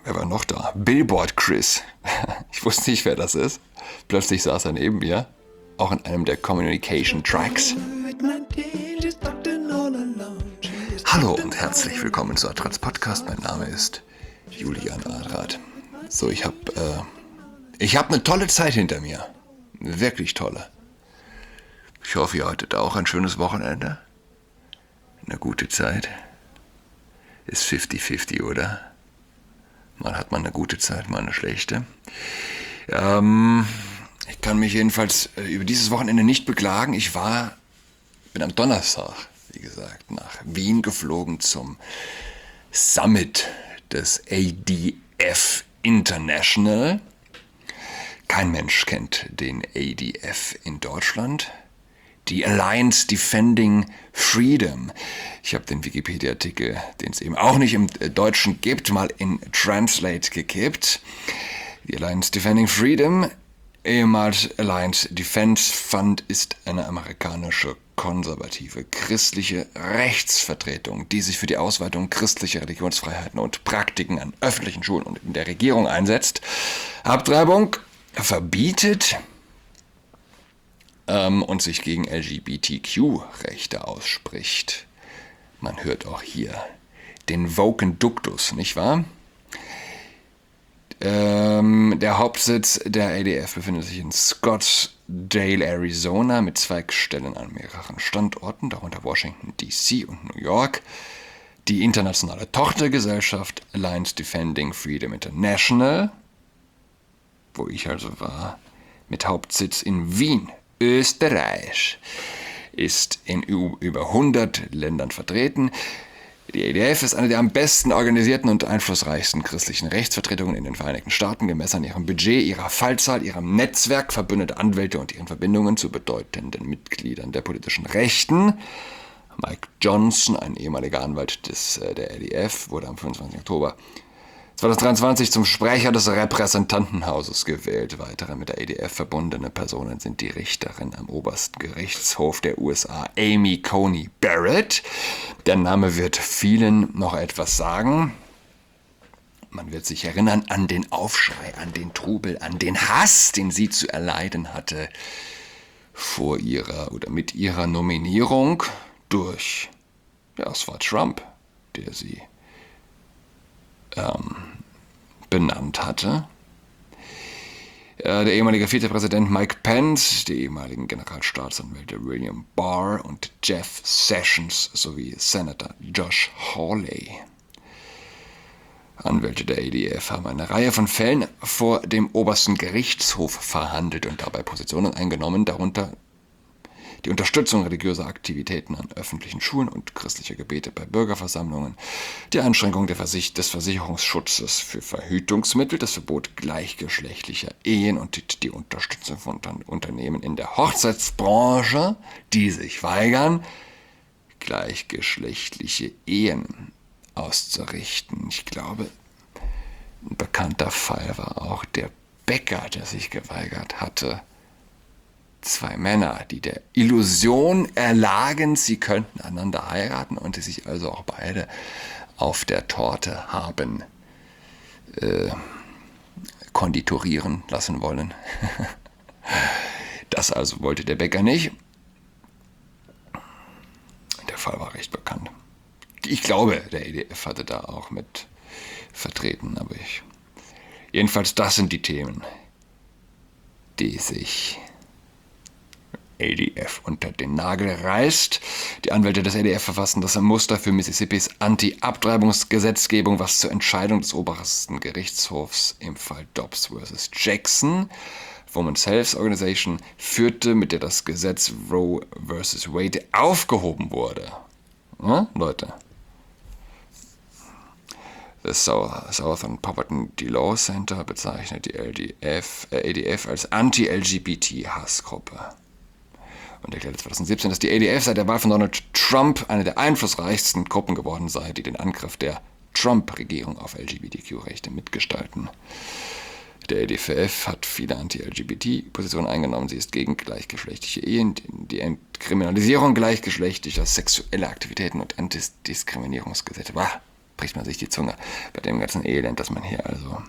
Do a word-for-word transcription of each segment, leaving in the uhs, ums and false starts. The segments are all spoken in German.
wer war noch da? Billboard Chris. Ich wusste nicht, wer das ist. Plötzlich saß er neben mir, auch in einem der Communication Tracks. Hallo und herzlich willkommen zu Adrats Podcast. Mein Name ist Julian Adrat. So, ich habe äh, ich habe eine tolle Zeit hinter mir. Wirklich tolle. Ich hoffe, ihr hattet auch ein schönes Wochenende. Eine gute Zeit. Ist fünfzig fünfzig, oder? Mal hat man eine gute Zeit, mal eine schlechte. Ähm, ich kann mich jedenfalls äh, über dieses Wochenende nicht beklagen. Ich war, bin am Donnerstag, wie gesagt, nach Wien geflogen zum Summit des A D F International. Kein Mensch kennt den A D F in Deutschland. Die Alliance Defending Freedom. Ich habe den Wikipedia-Artikel, den es eben auch nicht im Deutschen gibt, mal in Translate gekippt. Die Alliance Defending Freedom, ehemals Alliance Defense Fund, ist eine amerikanische konservative christliche Rechtsvertretung, die sich für die Ausweitung christlicher Religionsfreiheiten und Praktiken an öffentlichen Schulen und in der Regierung einsetzt. Abtreibung verbietet ähm, und sich gegen L G B T Q-Rechte ausspricht. Man hört auch hier den Woken Duktus, nicht wahr? Ähm, der Hauptsitz der A D F befindet sich in Scottsdale, Arizona, mit Zweigstellen an mehreren Standorten, darunter Washington D C und New York. Die internationale Tochtergesellschaft Alliance Defending Freedom International, wo ich also war, mit Hauptsitz in Wien, Österreich, ist in über hundert Ländern vertreten. Die A D F ist eine der am besten organisierten und einflussreichsten christlichen Rechtsvertretungen in den Vereinigten Staaten, gemessen an ihrem Budget, ihrer Fallzahl, ihrem Netzwerk verbündeter Anwälte und ihren Verbindungen zu bedeutenden Mitgliedern der politischen Rechten. Mike Johnson, ein ehemaliger Anwalt des, der A D F, wurde am fünfundzwanzigsten Oktober zweitausenddreiundzwanzig zum Sprecher des Repräsentantenhauses gewählt. Weitere mit der A D F verbundene Personen sind die Richterin am obersten Gerichtshof der U S A, Amy Coney Barrett. Der Name wird vielen noch etwas sagen. Man wird sich erinnern an den Aufschrei, an den Trubel, an den Hass, den sie zu erleiden hatte vor ihrer oder mit ihrer Nominierung durch, ja, es war Trump, der sie Ähm, benannt hatte. Äh, der ehemalige Vizepräsident Mike Pence, die ehemaligen Generalstaatsanwälte William Barr und Jeff Sessions sowie Senator Josh Hawley. Anwälte der A D F haben eine Reihe von Fällen vor dem obersten Gerichtshof verhandelt und dabei Positionen eingenommen, darunter die Unterstützung religiöser Aktivitäten an öffentlichen Schulen und christlicher Gebete bei Bürgerversammlungen, die Einschränkung der Versich- des Versicherungsschutzes für Verhütungsmittel, das Verbot gleichgeschlechtlicher Ehen und die, die Unterstützung von Unternehmen in der Hochzeitsbranche, die sich weigern, gleichgeschlechtliche Ehen auszurichten. Ich glaube, ein bekannter Fall war auch der Bäcker, der sich geweigert hatte. Zwei Männer, die der Illusion erlagen, sie könnten einander heiraten und die sich also auch beide auf der Torte haben äh, konditorieren lassen wollen. Das also wollte der Bäcker nicht. Der Fall war recht bekannt. Ich glaube, der A D F hatte da auch mit vertreten, aber ich... Jedenfalls, das sind die Themen, die sich A D F unter den Nagel reißt. Die Anwälte des A D F verfassen das Muster für Mississippis Anti-Abtreibungsgesetzgebung, was zur Entscheidung des obersten Gerichtshofs im Fall Dobbs versus Jackson, Women's Health Organization, führte, mit der das Gesetz Roe versus Wade aufgehoben wurde. Ja, Leute. Das Southern Poverty Law Center bezeichnet die L D F, äh, A D F als Anti-L G B T-Hassgruppe und erklärte zweitausendsiebzehn, dass die A D F seit der Wahl von Donald Trump eine der einflussreichsten Gruppen geworden sei, die den Angriff der Trump-Regierung auf L G B T Q-Rechte mitgestalten. Der A D F hat viele Anti-L G B T-Positionen eingenommen. Sie ist gegen gleichgeschlechtliche Ehen, die Entkriminalisierung gleichgeschlechtlicher sexueller Aktivitäten und Antidiskriminierungsgesetze. Bah, bricht man sich die Zunge bei dem ganzen Elend, das man hier also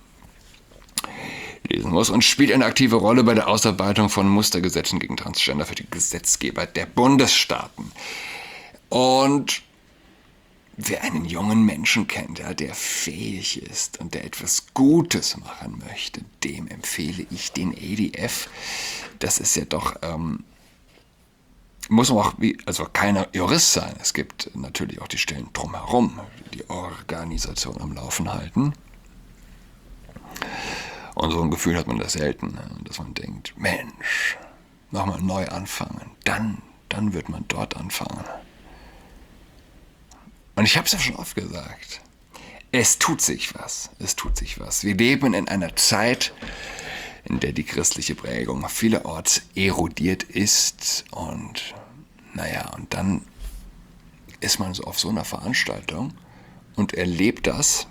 lesen muss, und spielt eine aktive Rolle bei der Ausarbeitung von Mustergesetzen gegen Transgender für die Gesetzgeber der Bundesstaaten. Und wer einen jungen Menschen kennt, ja, der fähig ist und der etwas Gutes machen möchte, dem empfehle ich den A D F. Das ist ja doch, ähm, muss man auch, wie, also keiner Jurist sein. Es gibt natürlich auch die Stellen drumherum, die die Organisation am Laufen halten. Und so ein Gefühl hat man das selten, dass man denkt, Mensch, nochmal neu anfangen, dann, dann wird man dort anfangen. Und ich habe es ja schon oft gesagt, es tut sich was, es tut sich was. Wir leben in einer Zeit, in der die christliche Prägung vielerorts erodiert ist und naja, und dann ist man so auf so einer Veranstaltung und erlebt das.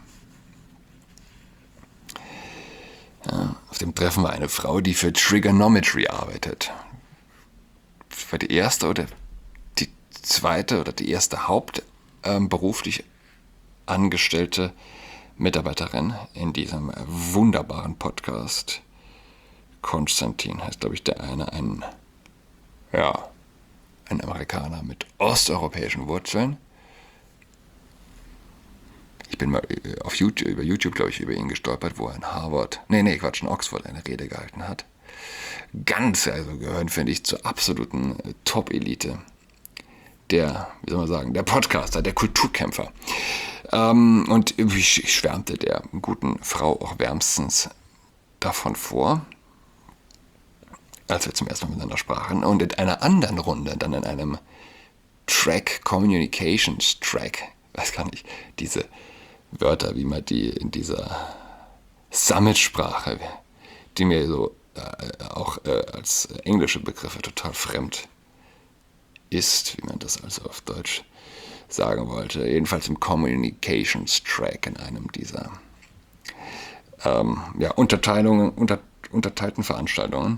Ja, auf dem Treffen war eine Frau, die für Trigonometry arbeitet. Das war die erste oder die zweite oder die erste hauptberuflich ähm, angestellte Mitarbeiterin in diesem wunderbaren Podcast. Konstantin heißt, glaube ich, der eine, ein, ja, ein Amerikaner mit osteuropäischen Wurzeln. Ich bin mal auf YouTube, über YouTube, glaube ich, über ihn gestolpert, wo er in Harvard, nee, nee, Quatsch, in Oxford eine Rede gehalten hat. Ganz, also gehören, finde ich, zur absoluten Top-Elite der, wie soll man sagen, der Podcaster, der Kulturkämpfer. Ähm, und ich, ich schwärmte der guten Frau auch wärmstens davon vor, als wir zum ersten Mal miteinander sprachen. Und in einer anderen Runde, dann in einem Track, Communications Track, weiß gar nicht, diese Wörter, wie man die in dieser Summit-Sprache, die mir so äh, auch äh, als englische Begriffe total fremd ist, wie man das also auf Deutsch sagen wollte, jedenfalls im Communications Track in einem dieser ähm, ja, Unterteilungen, unter, unterteilten Veranstaltungen,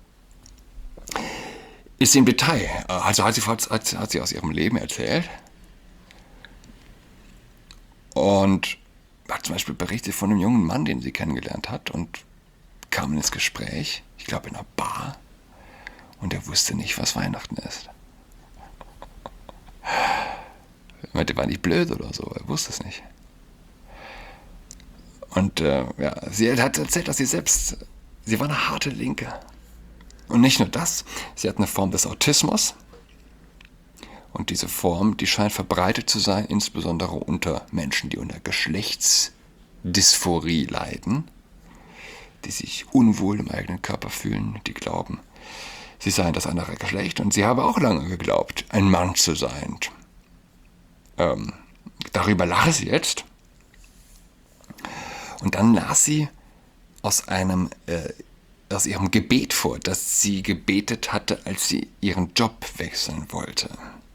ist sie im Detail, also hat sie, hat, hat sie aus ihrem Leben erzählt und hat zum Beispiel berichtet von einem jungen Mann, den sie kennengelernt hat, und kam ins Gespräch, ich glaube in einer Bar, und er wusste nicht, was Weihnachten ist. Er meinte, war nicht blöd oder so, er wusste es nicht. Und äh, ja, sie hat erzählt, dass sie selbst, sie war eine harte Linke. Und nicht nur das, sie hat eine Form des Autismus. Und diese Form, die scheint verbreitet zu sein, insbesondere unter Menschen, die unter Geschlechtsdysphorie leiden, die sich unwohl im eigenen Körper fühlen, die glauben, sie seien das andere Geschlecht. Und sie habe auch lange geglaubt, ein Mann zu sein. Ähm, darüber lache sie jetzt. Und dann las sie aus einem äh, aus ihrem Gebet vor, das sie gebetet hatte, als sie ihren Job wechseln wollte.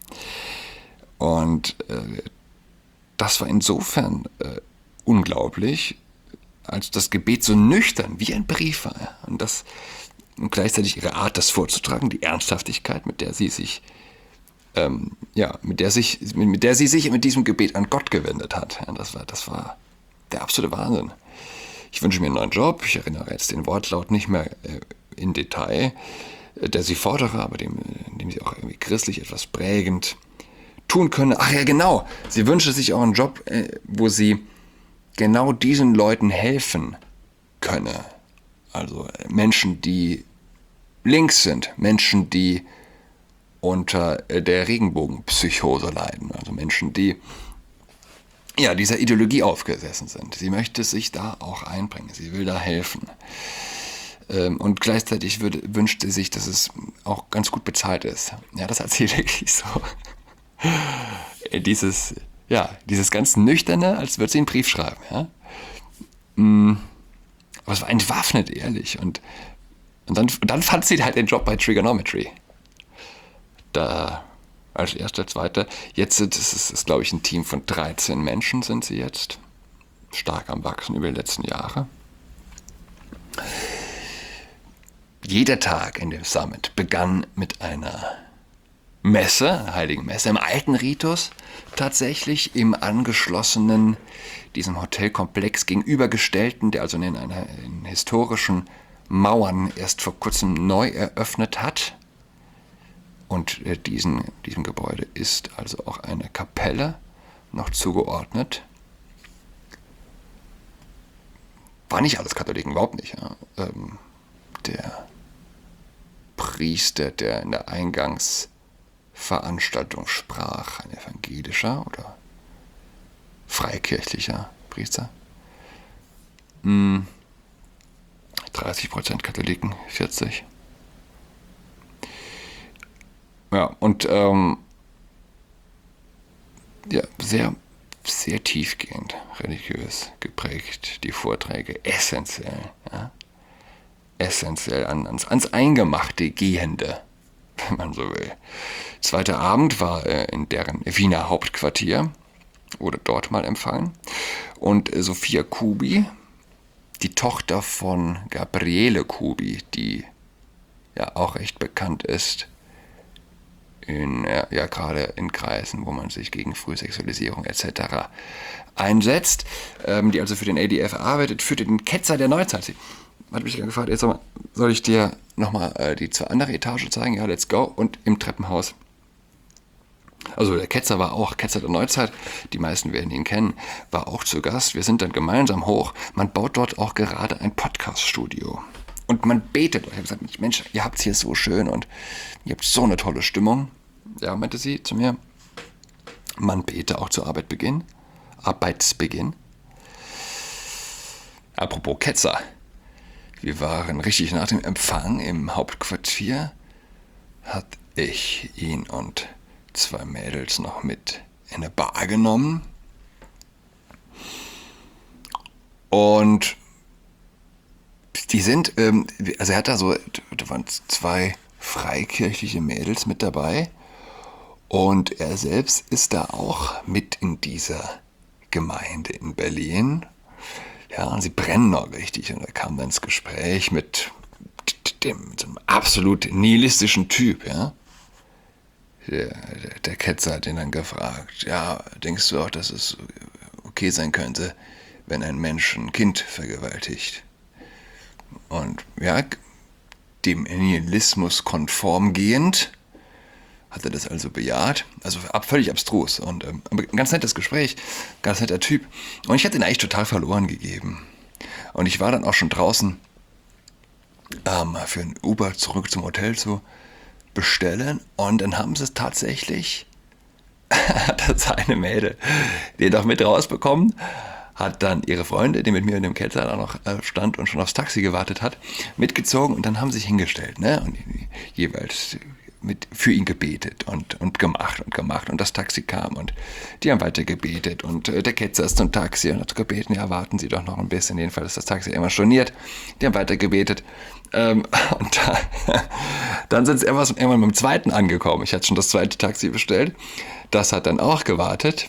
Und äh, das war insofern äh, unglaublich, als das Gebet so nüchtern wie ein Brief war. Und, das, und gleichzeitig ihre Art, das vorzutragen, die Ernsthaftigkeit, mit der sie sich ähm, ja, mit der sich, mit der sie sich mit diesem Gebet an Gott gewendet hat. Ja, das war, das war der absolute Wahnsinn. Ich wünsche mir einen neuen Job. Ich erinnere jetzt den Wortlaut nicht mehr äh, in Detail, äh, der sie fordere, aber dem, dem sie auch irgendwie christlich etwas prägend tun könne. Ach ja, genau. Sie wünsche sich auch einen Job, äh, wo sie genau diesen Leuten helfen könne. Also äh, Menschen, die links sind, Menschen, die unter äh, der Regenbogenpsychose leiden, also Menschen, die ja, dieser Ideologie aufgesessen sind. Sie möchte sich da auch einbringen. Sie will da helfen. Ähm, und gleichzeitig würde, wünscht sie sich, dass es auch ganz gut bezahlt ist. Ja, das hat sie wirklich so. Dieses, ja, dieses ganz Nüchterne, als würde sie einen Brief schreiben. Ja? Aber es war entwaffnet, ehrlich. Und, und dann, dann fand sie halt den Job bei Trigonometry. Da als erster, zweiter. Jetzt ist es, ist, glaube ich, ein Team von dreizehn Menschen sind sie jetzt. Stark am Wachsen über die letzten Jahre. Jeder Tag in dem Summit begann mit einer Messe, Heiligen Messe, im alten Ritus tatsächlich im angeschlossenen, diesem Hotelkomplex gegenübergestellten, der also in, einer, in historischen Mauern erst vor kurzem neu eröffnet hat. Und äh, diesen, diesem Gebäude ist also auch eine Kapelle noch zugeordnet. War nicht alles Katholiken, überhaupt nicht. Ja. Ähm, der Priester, der in der Eingangsveranstaltung sprach, ein evangelischer oder freikirchlicher Priester. Hm, dreißig Prozent Katholiken, vierzig. Ja, und ähm, ja, sehr, sehr tiefgehend religiös geprägt, die Vorträge, essentiell, ja, essentiell an, ans, ans Eingemachte gehende, wenn man so will. Zweiter Abend war äh, in deren Wiener Hauptquartier, wurde dort mal empfangen, und äh, Sophia Kubi, die Tochter von Gabriele Kubi, die ja auch recht bekannt ist, in, ja, ja gerade in Kreisen, wo man sich gegen Frühsexualisierung et cetera einsetzt, ähm, die also für den A D F arbeitet, für den Ketzer der Neuzeit. Sie hat mich gefragt, jetzt mal, soll ich dir nochmal äh, die zwei andere Etage zeigen? Ja, let's go. Und im Treppenhaus. Also der Ketzer war auch, Ketzer der Neuzeit, die meisten werden ihn kennen, war auch zu Gast. Wir sind dann gemeinsam hoch. Man baut dort auch gerade ein Podcast-Studio. Und man betet. Ich habe gesagt, Mensch, ihr habt es hier so schön und ihr habt so eine tolle Stimmung. Ja, meinte sie zu mir, man bete auch zu Arbeitbeginn. Arbeitsbeginn. Apropos Ketzer. Wir waren richtig nach dem Empfang im Hauptquartier, hat ich ihn und zwei Mädels noch mit in eine Bar genommen. Und die sind, ähm, also er hat da so, da waren zwei freikirchliche Mädels mit dabei und er selbst ist da auch mit in dieser Gemeinde in Berlin. Ja, und sie brennen noch richtig und er kam dann ins Gespräch mit dem, dem absolut nihilistischen Typ, ja. Der, der, der Ketzer hat ihn dann gefragt, ja, denkst du auch, dass es okay sein könnte, wenn ein Mensch ein Kind vergewaltigt? Und ja, dem Nihilismus konform gehend hat er das also bejaht. Also ab, völlig abstrus. Und ähm, ein ganz nettes Gespräch, ganz netter Typ. Und ich hatte ihn eigentlich total verloren gegeben. Und ich war dann auch schon draußen ähm, für ein Uber zurück zum Hotel zu bestellen. Und dann haben sie es tatsächlich, das eine Mädel, den doch mit rausbekommen, hat dann ihre Freundin, die mit mir in dem Ketzer da noch stand und schon aufs Taxi gewartet hat, mitgezogen und dann haben sie sich hingestellt, ne? Und jeweils mit, für ihn gebetet und, und gemacht und gemacht und das Taxi kam und die haben weiter gebetet und der Ketzer ist zum Taxi und hat gebeten, ja, warten Sie doch noch ein bisschen, jedenfalls ist das Taxi immer storniert, die haben weiter gebetet ähm, und da, dann sind sie irgendwann mit dem zweiten angekommen, ich hatte schon das zweite Taxi bestellt, das hat dann auch gewartet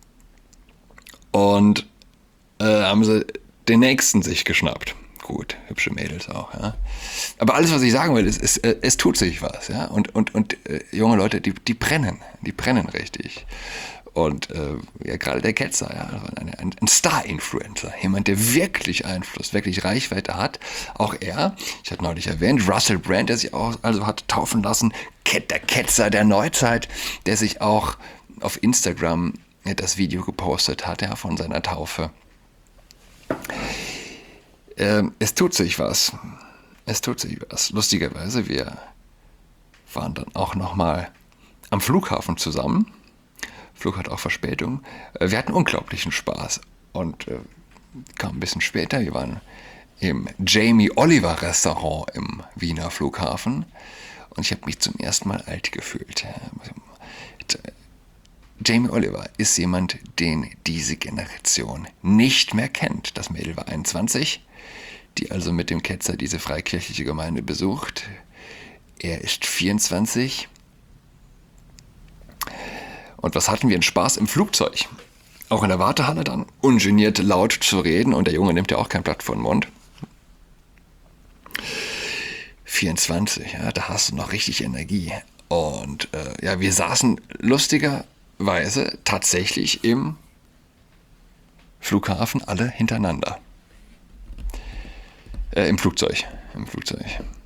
und Äh, haben sie den nächsten sich geschnappt. Gut, hübsche Mädels auch, ja. Aber alles, was ich sagen will, ist, ist äh, es tut sich was, ja. Und, und, und äh, junge Leute, die, die brennen, die brennen richtig. Und äh, ja, gerade der Ketzer, ja, ein, ein, ein Star-Influencer, jemand, der wirklich Einfluss, wirklich Reichweite hat. Auch er, ich hatte neulich erwähnt, Russell Brand, der sich auch also hat taufen lassen, der Ketzer der Neuzeit, der sich auch auf Instagram ja, das Video gepostet hat, ja, von seiner Taufe. Ähm, es tut sich was. Es tut sich was. Lustigerweise, wir waren dann auch nochmal am Flughafen zusammen. Flug hat auch Verspätung. Wir hatten unglaublichen Spaß. Und äh, kam ein bisschen später. Wir waren im Jamie Oliver Restaurant im Wiener Flughafen. Und ich habe mich zum ersten Mal alt gefühlt. Jamie Oliver ist jemand, den diese Generation nicht mehr kennt. Das Mädel war einundzwanzig, die also mit dem Ketzer diese freikirchliche Gemeinde besucht. Er ist vierundzwanzig. Und was hatten wir einen Spaß im Flugzeug? Auch in der Wartehalle dann, ungeniert laut zu reden. Und der Junge nimmt ja auch kein Blatt vor den Mund. vierundzwanzig, ja, da hast du noch richtig Energie. Und äh, ja, wir saßen lustigerweise tatsächlich im Flughafen alle hintereinander. Äh, im Flugzeug. Im Flugzeug.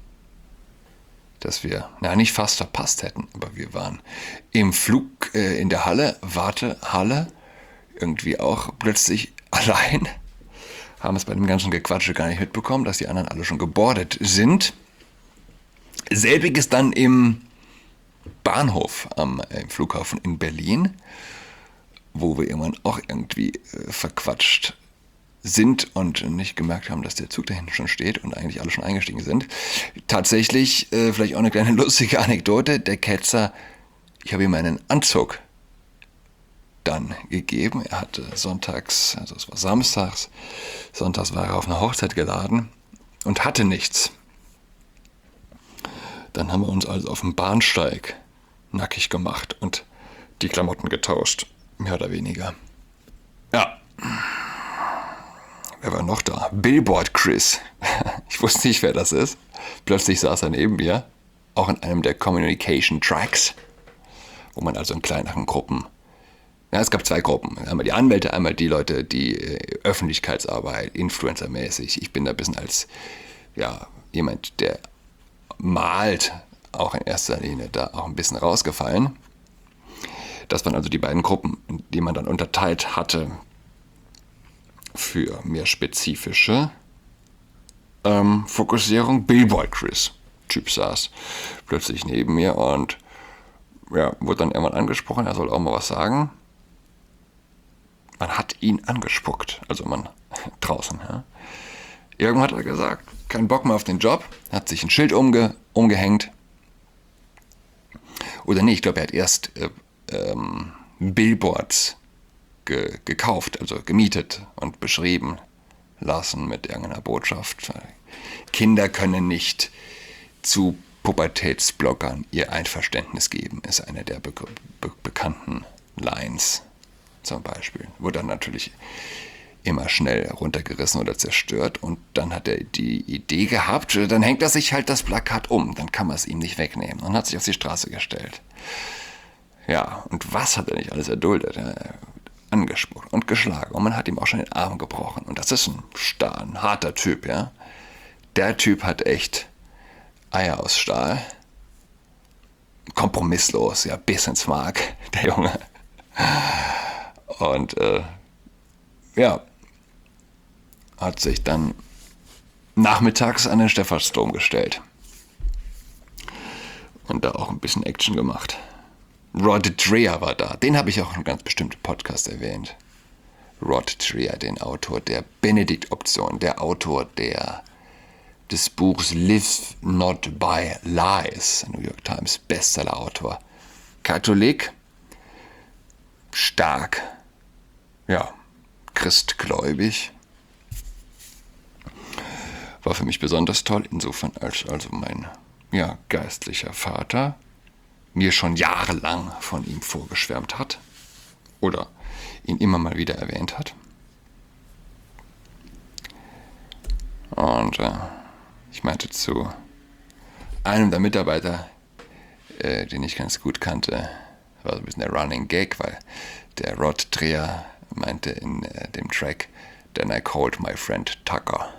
Dass wir, na, nicht fast verpasst hätten, aber wir waren im Flug, äh, in der Halle, Wartehalle, irgendwie auch plötzlich allein. Haben es bei dem ganzen Gequatsche gar nicht mitbekommen, dass die anderen alle schon gebordet sind. Selbiges dann im Bahnhof am äh, Flughafen in Berlin, wo wir irgendwann auch irgendwie äh, verquatscht sind und nicht gemerkt haben, dass der Zug da hinten schon steht und eigentlich alle schon eingestiegen sind. Tatsächlich, äh, vielleicht auch eine kleine lustige Anekdote, der Ketzer, ich habe ihm einen Anzug dann gegeben. Er hatte sonntags, also es war samstags, sonntags war er auf eine Hochzeit geladen und hatte nichts. Dann haben wir uns also auf dem Bahnsteig nackig gemacht und die Klamotten getauscht, mehr oder weniger. Ja. Wer war noch da? Billboard Chris. Ich wusste nicht, wer das ist. Plötzlich saß er neben mir, auch in einem der Communication Tracks, wo man also in kleineren Gruppen, ja, es gab zwei Gruppen. Einmal die Anwälte, einmal die Leute, die äh, Öffentlichkeitsarbeit, Influencer-mäßig. Ich bin da ein bisschen als, ja, jemand, der malt, auch in erster Linie da auch ein bisschen rausgefallen. Das waren also die beiden Gruppen, die man dann unterteilt hatte für mehr spezifische ähm, Fokussierung. Billboard Chris, Typ saß plötzlich neben mir und ja, wurde dann irgendwann angesprochen, er soll auch mal was sagen. Man hat ihn angespuckt, also man draußen. Ja. Irgendwann hat er gesagt, kein Bock mehr auf den Job, hat sich ein Schild umge, umgehängt. Oder nee, ich glaube, er hat erst äh, ähm, Billboards ge, gekauft, also gemietet und beschrieben lassen mit irgendeiner Botschaft. Kinder können nicht zu Pubertätsblockern ihr Einverständnis geben, ist eine der be- be- bekannten Lines zum Beispiel. Wurde dann natürlich immer schnell runtergerissen oder zerstört und dann hat er die Idee gehabt, dann hängt er sich halt das Plakat um, dann kann man es ihm nicht wegnehmen und hat sich auf die Straße gestellt. Ja, und was hat er nicht alles erduldet? Ja, angespuckt und geschlagen und man hat ihm auch schon den Arm gebrochen und das ist ein starr, ein harter Typ, ja. Der Typ hat echt Eier aus Stahl, kompromisslos, ja, bis ins Mark, der Junge. Und äh, ja, hat sich dann nachmittags an den Stephansdom gestellt und da auch ein bisschen Action gemacht. Rod Dreher war da, den habe ich auch in einem ganz bestimmten Podcast erwähnt. Rod Dreher, den Autor der Benedikt-Option, der Autor der, des Buchs Live Not by Lies, New York Times Bestseller-Autor. Katholik, stark, ja, christgläubig. War für mich besonders toll, insofern als also mein ja, geistlicher Vater mir schon jahrelang von ihm vorgeschwärmt hat oder ihn immer mal wieder erwähnt hat. Und äh, ich meinte zu einem der Mitarbeiter, äh, den ich ganz gut kannte, war so ein bisschen der Running Gag, weil der Rod Dreher meinte in äh, dem Track, "Then I called my friend Tucker."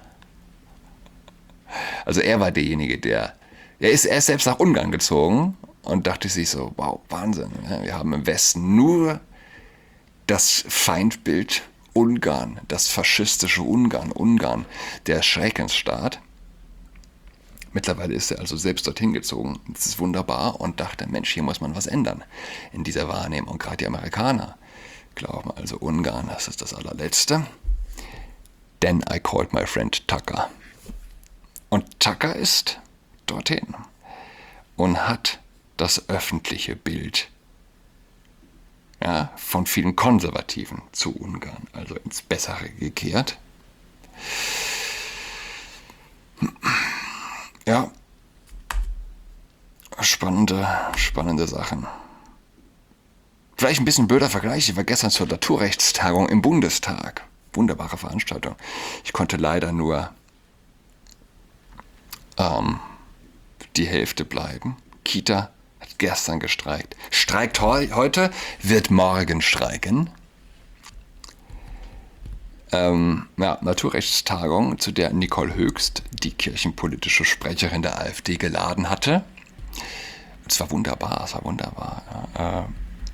Also er war derjenige, der, er ist, er ist selbst nach Ungarn gezogen und dachte sich so, wow, Wahnsinn, wir haben im Westen nur das Feindbild Ungarn, das faschistische Ungarn, Ungarn, der Schreckensstaat. Mittlerweile ist er also selbst dorthin gezogen, das ist wunderbar und dachte, Mensch, hier muss man was ändern in dieser Wahrnehmung. Gerade die Amerikaner glauben also, Ungarn, das ist das allerletzte. Then I called my friend Tucker. Und Tucker ist dorthin und hat das öffentliche Bild, ja, von vielen Konservativen zu Ungarn, also ins Bessere gekehrt. Ja, spannende, spannende Sachen. Vielleicht ein bisschen blöder Vergleich, ich war gestern zur Naturrechtstagung im Bundestag. Wunderbare Veranstaltung. Ich konnte leider nur ähm, die Hälfte bleiben. Kita hat gestern gestreikt. Streikt heu- heute, wird morgen streiken. Ähm, ja, Naturrechtstagung, zu der Nicole Höchst, die kirchenpolitische Sprecherin der AfD, geladen hatte. Es war wunderbar, es war wunderbar. Ja, äh,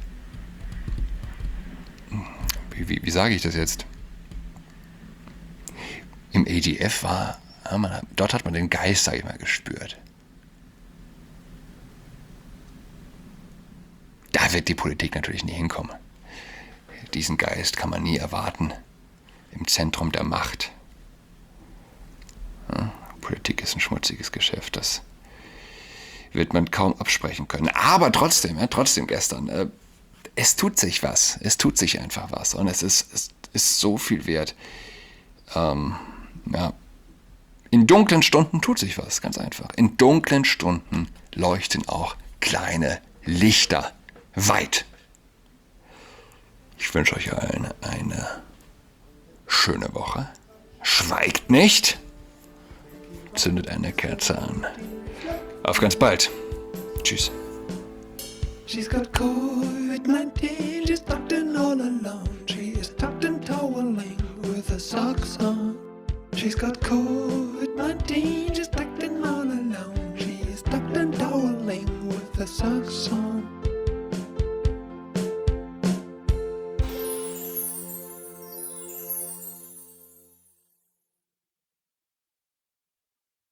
wie, wie, wie sage ich das jetzt? Im A D F war, ja, man, dort hat man den Geist, sage ich mal, gespürt. Da wird die Politik natürlich nie hinkommen. Diesen Geist kann man nie erwarten. Im Zentrum der Macht. Ja, Politik ist ein schmutziges Geschäft, das wird man kaum absprechen können. Aber trotzdem, ja, trotzdem gestern, äh, es tut sich was. Es tut sich einfach was. Und es ist, es ist so viel wert. Ähm, ja. In dunklen Stunden tut sich was, ganz einfach. In dunklen Stunden leuchten auch kleine Lichter weit. Ich wünsche euch allen eine schöne Woche. Schweigt nicht. Zündet eine Kerze an. Auf ganz bald. Tschüss. She's got COVID nineteen, she's tucked in all alone. She is tucked in toweling with her socks on. She's got COVID nineteen, she's tucked in all alone. She is tucked in toweling with her socks on.